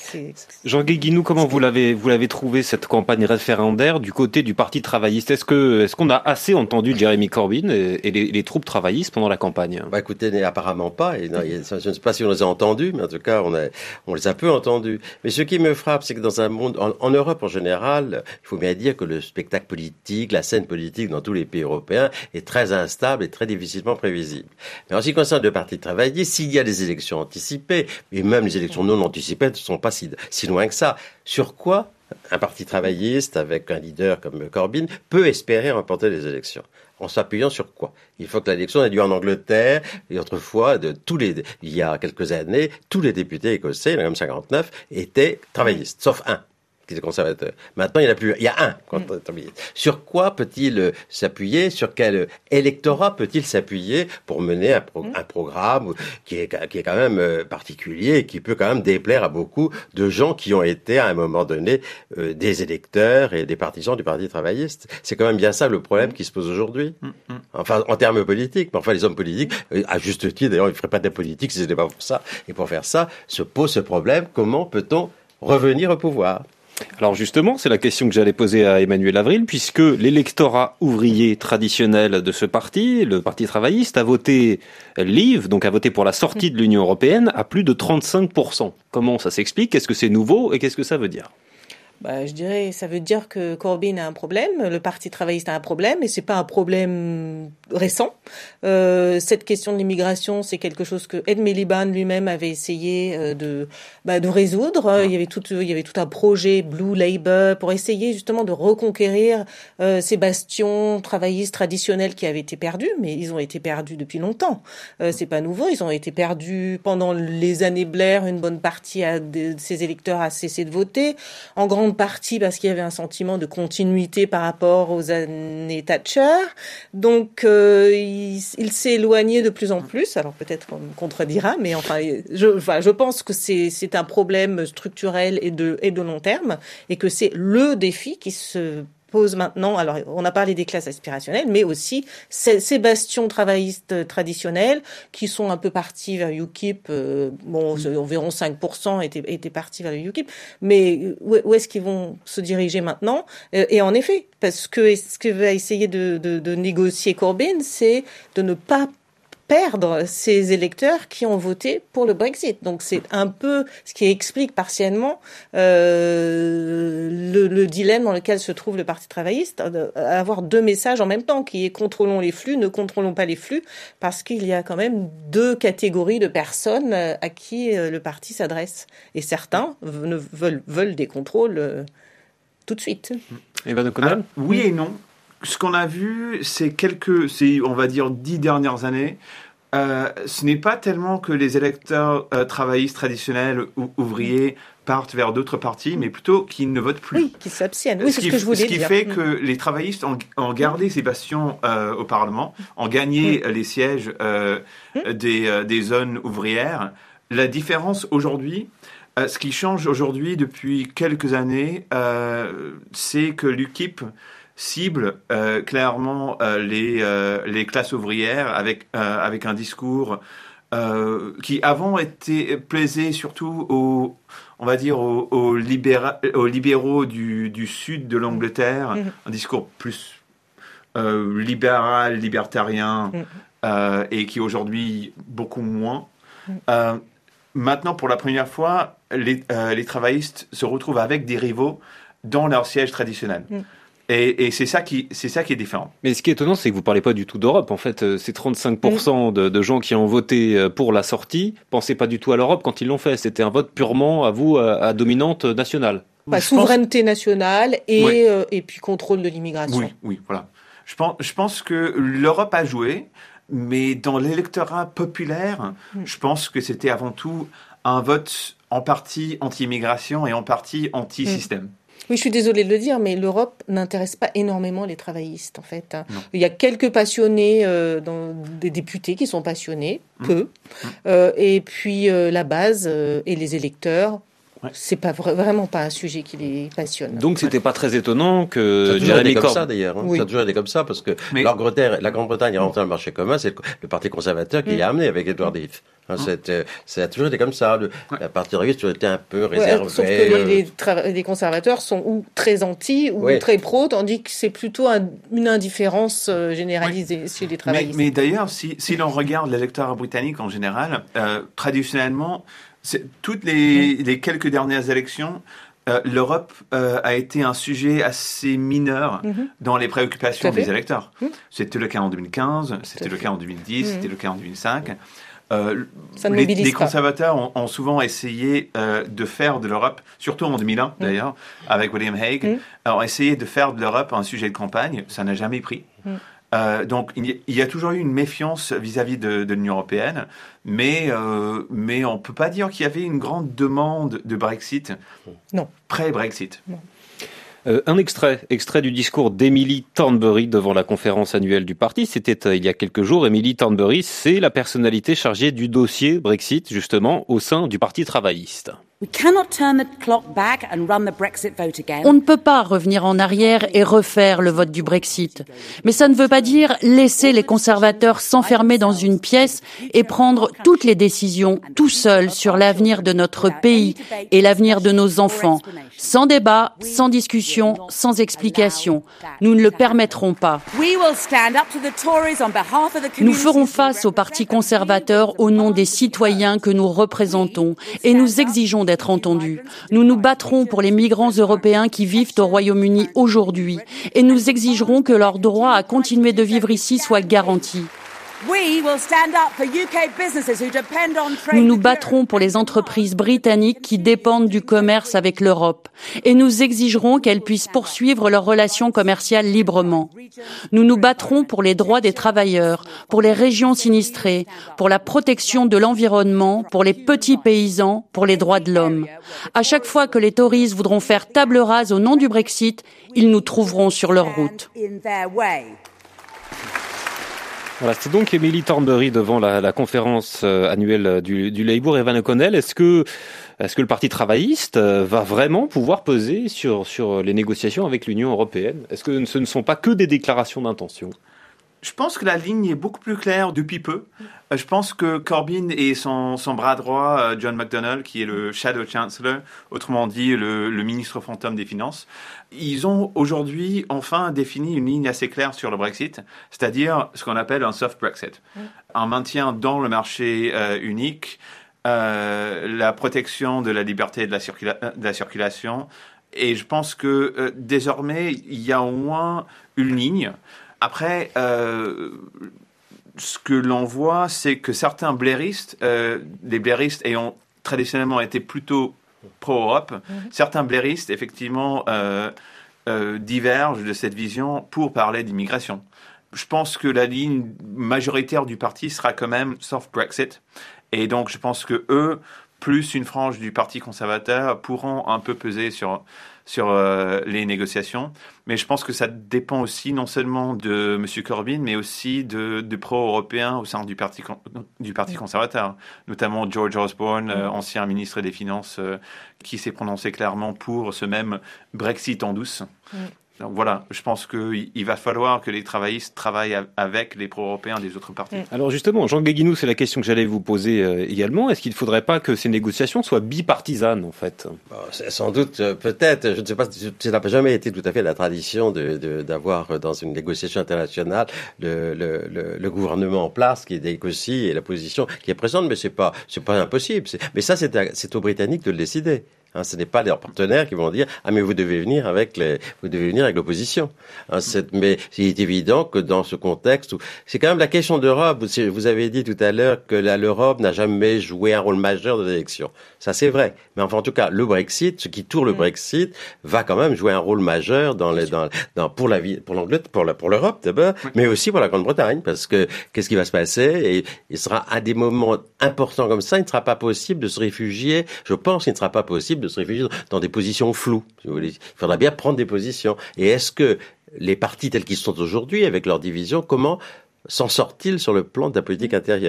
c'est... Jean-Guy Guinou, comment vous l'avez, vous l'avez trouvé cette campagne référendaire du côté du Parti travailliste? Est-ce que, est-ce qu'on a assez entendu Jeremy Corbyn et, et les, les troupes travaillistes pendant la campagne? Bah écoutez, apparemment pas. Et non, je ne sais pas si on les a entendus, mais en tout cas, on, a, on les a peu entendus. Mais ce qui me frappe, c'est que dans un monde, en, en Europe en général, il faut bien dire que le spectacle politique, la scène politique dans tous les pays européens est très instable et très difficilement prévisible. Mais en ce qui concerne le Parti travailliste, s'il y a des élections anticipées, et même les élections non anticipées ne sont pas si, si loin que ça, sur quoi un parti travailliste avec un leader comme Corbyn peut espérer remporter les élections? En s'appuyant sur quoi? Il faut que l'élection ait lieu en Angleterre, et autrefois, de tous les, il y a quelques années, tous les députés écossais, même cinquante-neuf, étaient travaillistes, sauf un, qui était conservateur. Maintenant, il y en a plus, il y a un travailliste. Sur quoi peut-il s'appuyer? Sur quel électorat peut-il s'appuyer pour mener un, pro, un programme qui est, qui est quand même particulier et qui peut quand même déplaire à beaucoup de gens qui ont été, à un moment donné, euh, des électeurs et des partisans du Parti travailliste. C'est quand même bien ça le problème qui se pose aujourd'hui. Enfin, en termes politiques. Mais enfin, les hommes politiques, à juste titre, d'ailleurs, ils ne feraient pas de la politique si ce n'était pas pour ça. Et pour faire ça, se pose ce problème. Comment peut-on revenir au pouvoir? Alors justement, c'est la question que j'allais poser à Emmanuel Avril, puisque l'électorat ouvrier traditionnel de ce parti, le Parti travailliste, a voté Leave, donc a voté pour la sortie de l'Union européenne, à plus de trente-cinq pour cent. Comment ça s'explique? Qu'est-ce que c'est nouveau et qu'est-ce que ça veut dire? Bah, je dirais, ça veut dire que Corbyn a un problème, le Parti travailliste a un problème, et c'est pas un problème récent. Euh, cette question de l'immigration, c'est quelque chose que Ed Miliband lui-même avait essayé euh, de bah, de résoudre. Il y avait tout, il y avait tout un projet Blue Labour pour essayer justement de reconquérir euh, ces bastions travaillistes traditionnels qui avaient été perdus, mais ils ont été perdus depuis longtemps. Euh, c'est pas nouveau, ils ont été perdus pendant les années Blair. Une bonne partie à de ces électeurs a cessé de voter, en grande partie parce qu'il y avait un sentiment de continuité par rapport aux années Thatcher. Donc, euh, il, il s'est éloigné de plus en plus. Alors, peut-être on me contredira, mais enfin, je, enfin, je pense que c'est, c'est un problème structurel et de, et de long terme, et que c'est le défi qui se pose maintenant. Alors, on a parlé des classes aspirationnelles, mais aussi ces, ces bastions travaillistes traditionnels qui sont un peu partis vers UKIP. Euh, bon, environ cinq pour cent étaient, étaient partis vers le UKIP. Mais où, où est-ce qu'ils vont se diriger maintenant? Et en effet, parce que ce que va essayer de, de, de négocier Corbyn, c'est de ne pas perdre ces électeurs qui ont voté pour le Brexit. Donc c'est un peu ce qui explique partiellement euh, le, le dilemme dans lequel se trouve le Parti travailliste, avoir deux messages en même temps, qui est contrôlons les flux, ne contrôlons pas les flux, parce qu'il y a quand même deux catégories de personnes à qui le parti s'adresse. Et certains veulent, veulent des contrôles euh, tout de suite. Et ben Alors, oui et non. Ce qu'on a vu, c'est quelques, c'est, on va dire, dix dernières années. Euh, ce n'est pas tellement que les électeurs euh, travaillistes traditionnels ou ouvriers partent vers d'autres partis, mais plutôt qu'ils ne votent plus. Oui, qu'ils s'abstiennent. Oui, c'est ce que je voulais dire. Ce qui fait que les travaillistes ont, ont gardé ces bastions euh, au Parlement, ont gagné mmh. les sièges euh, mmh. des, euh, des zones ouvrières. La différence aujourd'hui, euh, ce qui change aujourd'hui depuis quelques années, euh, c'est que l'UKIP cible euh, clairement euh, les, euh, les classes ouvrières avec, euh, avec un discours euh, qui avant était plaisait surtout aux, on va dire aux, aux, libéra- aux libéraux du, du sud de l'Angleterre, mmh. un discours plus euh, libéral, libertarien, mmh. euh, et qui aujourd'hui beaucoup moins. Mmh. Euh, maintenant, pour la première fois, les, euh, les travaillistes se retrouvent avec des rivaux dans leur siège traditionnel. Mmh. Et, et c'est ça qui, c'est ça qui est différent. Mais ce qui est étonnant, c'est que vous parlez pas du tout d'Europe. En fait, c'est trente-cinq pour cent de, de gens qui ont voté pour la sortie pensaient pas du tout à l'Europe quand ils l'ont fait. C'était un vote purement, à vous, à, à dominante nationale. Bah, souveraineté pense... nationale et, oui. euh, et puis contrôle de l'immigration. Oui, oui, voilà. Je pense, je pense que l'Europe a joué, mais dans l'électorat populaire, mm. je pense que c'était avant tout un vote en partie anti-immigration et en partie anti-système. Mm. Oui, je suis désolée de le dire, mais l'Europe n'intéresse pas énormément les travaillistes, en fait. Non. Il y a quelques passionnés, euh, dans, des députés qui sont passionnés, mmh. peu. Mmh. Euh, et puis euh, la base euh, et les électeurs Ouais. C'est pas vraiment pas un sujet qui les passionne. Donc c'était pas très étonnant que Jérémy Jérémy comme Corbyn. ça d'ailleurs. Hein. Oui. Ça a toujours été comme ça parce que Mais... l'Angleterre, la Grande-Bretagne est rentrée dans le marché commun, c'est le, le Parti conservateur qui Mm. l'a amené avec Edward Heath. Hein, Hein. c'est, ça a toujours été comme ça. Le, Ouais. La partie royaliste a toujours été un peu Ouais, réservée. sauf que euh, les, tra- les conservateurs sont ou très anti ou Oui. très pro, tandis que c'est plutôt un- une indifférence euh, généralisée chez les Mais, travaillistes. mais d'ailleurs, si, si l'on regarde l'électorat britannique en général, euh, traditionnellement, c'est, toutes les, les quelques dernières élections, euh, l'Europe euh, a été un sujet assez mineur Mhm. dans les préoccupations Tout à fait. des électeurs. Mhm. C'était le cas en deux mille quinze, c'était à le fait. cas en deux mille dix, Mhm. c'était le cas en deux mille cinq. Euh, Ça ne les, mobilise les pas. conservateurs ont, ont souvent essayé euh, de faire de l'Europe, surtout en deux mille un d'ailleurs, avec William Hague, Mhm. ont essayé de faire de l'Europe un sujet de campagne. Ça n'a jamais pris. Mhm. Euh, donc il y, a, il y a toujours eu une méfiance vis-à-vis de, de l'Union européenne, mais euh, mais on peut pas dire qu'il y avait une grande demande de Brexit. Non. Pré-Brexit. Euh, un extrait, extrait du discours d'Emily Thornberry devant la conférence annuelle du parti. C'était euh, il y a quelques jours. Emily Thornberry, c'est la personnalité chargée du dossier Brexit, justement, au sein du Parti travailliste. On ne peut pas revenir en arrière et refaire le vote du Brexit. Mais ça ne veut pas dire laisser les conservateurs s'enfermer dans une pièce et prendre toutes les décisions tout seuls sur l'avenir de notre pays et l'avenir de nos enfants. Sans débat, sans discussion, sans explication. Nous ne le permettrons pas. Nous ferons face au Parti conservateur au nom des citoyens que nous représentons et nous exigeons d'être entendus. Nous nous battrons pour les migrants européens qui vivent au Royaume-Uni aujourd'hui et nous exigerons que leur droit à continuer de vivre ici soit garanti. Nous nous battrons pour les entreprises britanniques qui dépendent du commerce avec l'Europe et nous exigerons qu'elles puissent poursuivre leurs relations commerciales librement. Nous nous battrons pour les droits des travailleurs, pour les régions sinistrées, pour la protection de l'environnement, pour les petits paysans, pour les droits de l'homme. À chaque fois que les Tories voudront faire table rase au nom du Brexit, ils nous trouveront sur leur route. Voilà, c'est donc Emily Thornberry devant la, la conférence euh, annuelle du, du Labour. Evan O'Connell, est-ce que, est-ce que le Parti travailliste euh, va vraiment pouvoir peser sur, sur les négociations avec l'Union européenne ? Est-ce que ce ne sont pas que des déclarations d'intention ? Je pense que la ligne est beaucoup plus claire depuis peu. Euh, Je pense que Corbyn et son, son bras droit, euh, John McDonnell, qui est le Shadow Chancellor, autrement dit le, le ministre fantôme des Finances, ils ont aujourd'hui enfin défini une ligne assez claire sur le Brexit, c'est-à-dire ce qu'on appelle un soft Brexit. Mm. Un maintien dans le marché euh, unique, euh, la protection de la liberté et de la, circula- de la circulation. Et je pense que euh, désormais, il y a au moins une ligne. Après, euh, ce que l'on voit, c'est que certains blairistes, euh, les blairistes ayant traditionnellement été plutôt pro-Europe, mmh. certains blairistes, effectivement, euh, euh, divergent de cette vision pour parler d'immigration. Je pense que la ligne majoritaire du parti sera quand même soft Brexit. Et donc, je pense que eux, plus une frange du Parti conservateur, pourront un peu peser sur... sur euh, les négociations. Mais je pense que ça dépend aussi non seulement de M. Corbyn, mais aussi de, de pro-européens au sein du Parti, du parti conservateur, notamment George Osborne, euh, ancien ministre des Finances, euh, qui s'est prononcé clairement pour ce même Brexit en douce. Mm. Donc voilà, je pense qu'il va falloir que les travaillistes travaillent avec les pro-européens des autres partis. Alors justement, Jean Guéguinou, c'est la question que j'allais vous poser euh, également. Est-ce qu'il ne faudrait pas que ces négociations soient bipartisanes, en fait ? Bon, c'est sans doute, euh, peut-être, je ne sais pas, ça n'a jamais été tout à fait la tradition de, de, d'avoir dans une négociation internationale le, le, le, le gouvernement en place qui négocie et la position qui est présente, mais c'est pas, c'est pas impossible. C'est, mais ça, c'est, à, c'est aux Britanniques de le décider. Hein, ce n'est pas leurs partenaires qui vont dire ah mais vous devez venir avec les vous devez venir avec l'opposition. Hein, c'est, mais c'est évident que dans ce contexte où c'est quand même la question d'Europe. Vous, vous avez dit tout à l'heure que la, l'Europe n'a jamais joué un rôle majeur dans les élections. Ça c'est vrai. Mais enfin en tout cas le Brexit, ce qui tourne le Brexit, va quand même jouer un rôle majeur dans les dans, dans pour la vie pour l'Angleterre pour la pour l'Europe d'abord, oui. mais aussi pour la Grande-Bretagne parce que qu'est-ce qui va se passer et il sera à des moments importants comme ça, il ne sera pas possible de se réfugier. Je pense qu'il ne sera pas possible de se réfugier dans des positions floues. Si vous voulez. Il faudra bien prendre des positions. Et est-ce que les partis tels qu'ils sont aujourd'hui, avec leur division, comment s'en sortent-ils sur le plan de la politique intérieure ?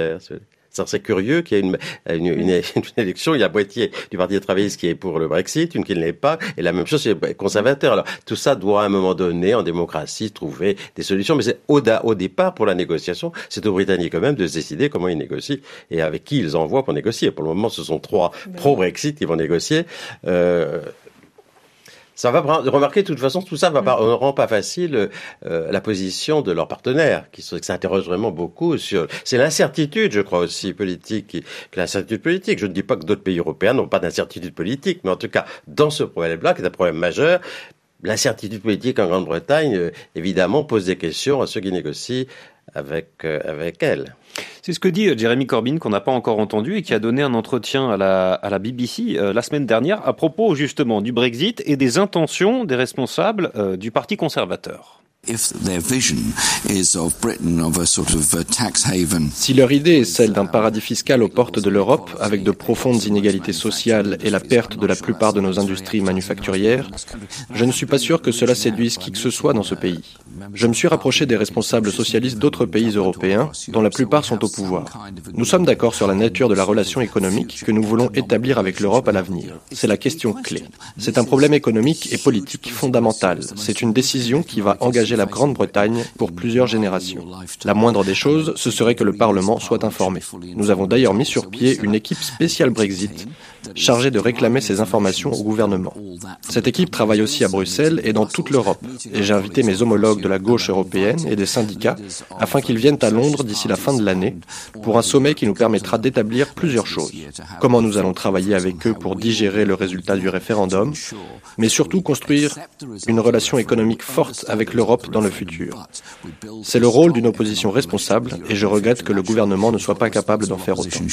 Ça, c'est curieux qu'il y ait une, une, une, une élection, il y a moitié du Parti des travaillistes qui est pour le Brexit, une qui ne l'est pas, et la même chose chez les conservateurs. Alors, tout ça doit à un moment donné, en démocratie, trouver des solutions, mais c'est au, au départ, pour la négociation, c'est aux Britanniques eux-mêmes de se décider comment ils négocient et avec qui ils envoient pour négocier. Pour le moment, ce sont trois pro-Brexit qui vont négocier. Euh, Ça va remarquer, de toute façon, tout ça va pas, ne rend pas facile euh, la position de leurs partenaires, qui s'interrogent vraiment beaucoup sur. C'est l'incertitude, je crois aussi politique, qui, l'incertitude politique. Je ne dis pas que d'autres pays européens n'ont pas d'incertitude politique, mais en tout cas, dans ce problème-là, qui est un problème majeur, l'incertitude politique en Grande-Bretagne, euh, évidemment, pose des questions à ceux qui négocient avec euh, avec elle. C'est ce que dit Jeremy Corbyn, qu'on n'a pas encore entendu et qui a donné un entretien à la, à la B B C euh, la semaine dernière à propos justement du Brexit et des intentions des responsables euh, du Parti conservateur. Si leur idée est celle d'un paradis fiscal aux portes de l'Europe, avec de profondes inégalités sociales et la perte de la plupart de nos industries manufacturières, je ne suis pas sûr que cela séduise qui que ce soit dans ce pays. Je me suis rapproché des responsables socialistes d'autres pays européens, dont la plupart sont au pouvoir. Nous sommes d'accord sur la nature de la relation économique que nous voulons établir avec l'Europe à l'avenir. C'est la question clé. C'est un problème économique et politique fondamental. C'est une décision qui va engager la Grande-Bretagne pour plusieurs générations. La moindre des choses, ce serait que le Parlement soit informé. Nous avons d'ailleurs mis sur pied une équipe spéciale Brexit chargée de réclamer ces informations au gouvernement. Cette équipe travaille aussi à Bruxelles et dans toute l'Europe, et j'ai invité mes homologues de la gauche européenne et des syndicats afin qu'ils viennent à Londres d'ici la fin de l'année pour un sommet qui nous permettra d'établir plusieurs choses. Comment nous allons travailler avec eux pour digérer le résultat du référendum, mais surtout construire une relation économique forte avec l'Europe dans le futur. C'est le rôle d'une opposition responsable et je regrette que le gouvernement ne soit pas capable d'en faire autant.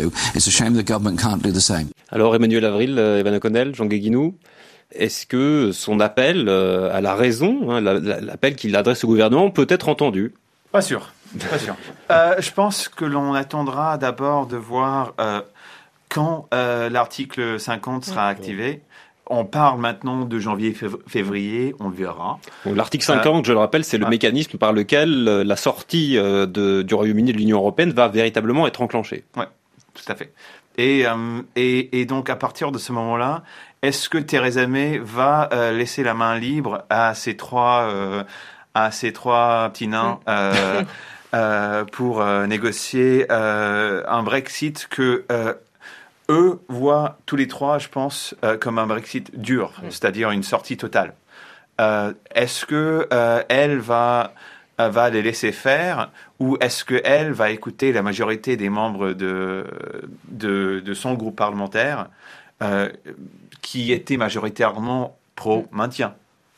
Alors Emmanuel Avril, Evan O'Connell, Jean Guéguinou, est-ce que son appel à la raison, hein, l'appel qu'il adresse au gouvernement peut être entendu ? Pas sûr, pas sûr. euh, je pense que l'on attendra d'abord de voir euh, quand euh, l'article cinquante sera activé. On parle maintenant de janvier-février, on verra. Bon, l'article cinquante, euh, je le rappelle, c'est le ah. mécanisme par lequel euh, la sortie euh, de, du Royaume-Uni de l'Union européenne va véritablement être enclenchée. Oui, tout à fait. Et, euh, et, et donc, à partir de ce moment-là, est-ce que Theresa May va euh, laisser la main libre à ces trois, euh, à ces trois petits nains euh, euh, pour euh, négocier euh, un Brexit que euh, eux voient tous les trois, je pense, euh, comme un Brexit dur, mmh. c'est-à-dire une sortie totale. Euh, est-ce que euh, elle va euh, va les laisser faire, ou est-ce que elle va écouter la majorité des membres de de, de son groupe parlementaire euh, qui étaient majoritairement pro-maintien?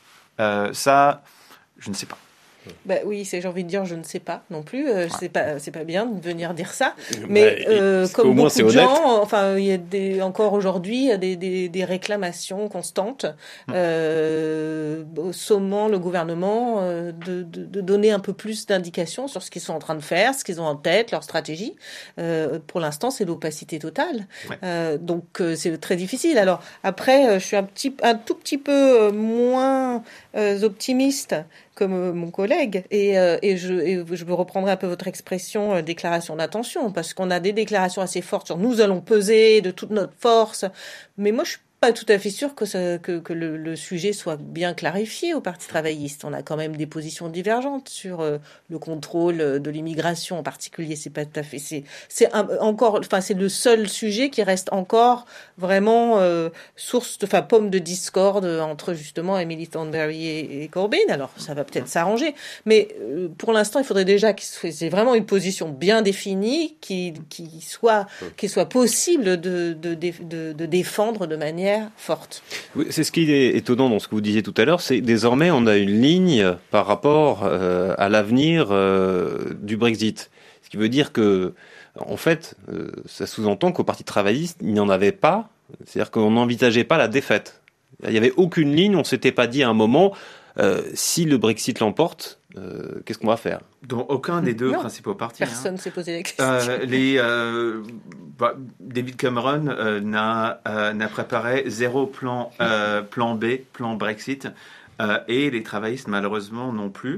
euh, Ça, je ne sais pas. Bah oui, c'est, j'ai envie de dire, je ne sais pas non plus. Euh, c'est pas, c'est pas bien de venir dire ça. Mais bah, euh, comme beaucoup de gens, enfin, il y a des, encore aujourd'hui, il y a des, des, des réclamations constantes, mmh. euh, sommant le gouvernement euh, de, de, de donner un peu plus d'indications sur ce qu'ils sont en train de faire, ce qu'ils ont en tête, leur stratégie. Euh, pour l'instant, c'est l'opacité totale. Ouais. Euh, donc, euh, c'est très difficile. Alors après, je suis un petit, un tout petit peu moins euh, optimiste comme mon collègue, et, euh, et, je, et je reprendrai un peu votre expression euh, déclaration d'intention, parce qu'on a des déclarations assez fortes sur nous allons peser de toute notre force, mais moi je suis pas tout à fait sûr que, ça, que, que le, le sujet soit bien clarifié au Parti travailliste. On a quand même des positions divergentes sur euh, le contrôle de l'immigration en particulier. C'est pas tout à fait. C'est, c'est un, encore. Enfin, c'est le seul sujet qui reste encore vraiment euh, source, de, enfin, pomme de discorde entre justement Emily Thornberry et, et Corbyn. Alors, ça va peut-être s'arranger, mais euh, pour l'instant, il faudrait déjà qu'il soit, c'est vraiment une position bien définie, qui, qui soit, qui soit possible de, de, de, de, de défendre de manière forte. Oui, c'est ce qui est étonnant dans ce que vous disiez tout à l'heure, c'est désormais on a une ligne par rapport euh, à l'avenir euh, du Brexit. Ce qui veut dire que, en fait, euh, ça sous-entend qu'au Parti travailliste, il n'y en avait pas, c'est-à-dire qu'on n'envisageait pas la défaite. Il n'y avait aucune ligne, on ne s'était pas dit à un moment, euh, si le Brexit l'emporte, Euh, qu'est-ce qu'on va faire? Dans aucun des deux non, principaux partis. Personne ne hein. s'est posé la question. Euh, les, euh, bah, David Cameron euh, n'a, euh, n'a préparé zéro plan, euh, plan B, plan Brexit, euh, et les travaillistes malheureusement non plus.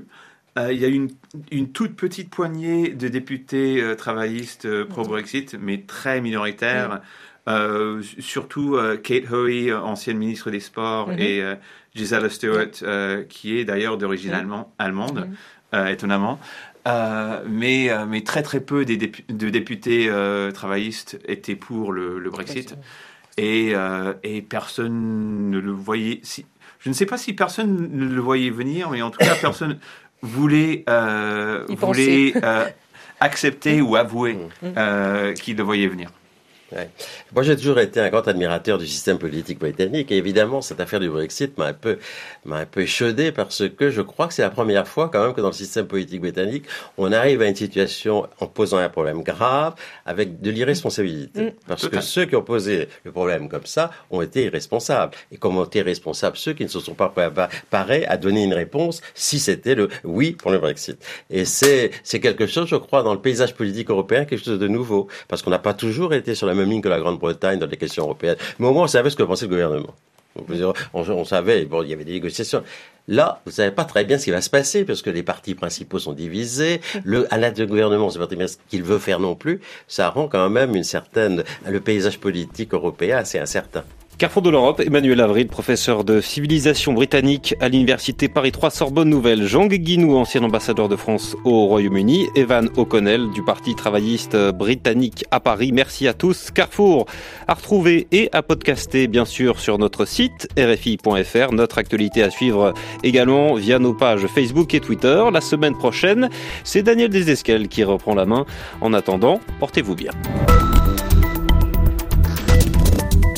Euh, il y a une, une toute petite poignée de députés euh, travaillistes euh, pro-Brexit, mais très minoritaires. Mm. Euh, surtout euh, Kate Hoey, ancienne ministre des Sports, mm-hmm. et euh, Gisela Stewart, euh, qui est d'ailleurs d'origine mm. allemand, allemande, mm. euh, étonnamment. Euh, mais, euh, mais très très peu des dépu- de députés euh, travaillistes étaient pour le, le Brexit. Et, euh, et personne ne le voyait... Si, je ne sais pas si personne ne le voyait venir, mais en tout cas, personne voulait, euh, voulait euh, accepter ou avouer euh, qu'il le voyait venir. Ouais. Moi, j'ai toujours été un grand admirateur du système politique britannique et évidemment, cette affaire du Brexit m'a un peu, m'a un peu échaudé parce que je crois que c'est la première fois quand même que dans le système politique britannique, on arrive à une situation en posant un problème grave avec de l'irresponsabilité. Mmh. Parce que ceux qui ont posé le problème comme ça ont été irresponsables. Et comme ont été responsables ceux qui ne se sont pas parés à donner une réponse si c'était le oui pour le Brexit. Et c'est, c'est quelque chose, je crois, dans le paysage politique européen, quelque chose de nouveau. Parce qu'on n'a pas toujours été sur la même ligne que la Grande-Bretagne dans les questions européennes. Mais au moins, on savait ce que pensait le gouvernement. On, on savait, bon, il y avait des négociations. Là, vous ne savez pas très bien ce qui va se passer, parce que les partis principaux sont divisés. Le, à l'aide du gouvernement, on ne sait pas très bien ce qu'il veut faire non plus. Ça rend quand même une certaine, le paysage politique européen assez incertain. Carrefour de l'Europe, Emmanuel Avril, professeur de civilisation britannique à l'université Paris trois Sorbonne Nouvelle, Jean Guéguinou, ancien ambassadeur de France au Royaume-Uni, Evan O'Connell du Parti travailliste britannique à Paris. Merci à tous. Carrefour à retrouver et à podcaster bien sûr sur notre site r f i point f r. Notre actualité à suivre également via nos pages Facebook et Twitter. La semaine prochaine, c'est Daniel Desesquelles qui reprend la main. En attendant, portez-vous bien.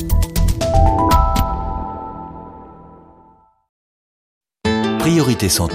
Priorité santé.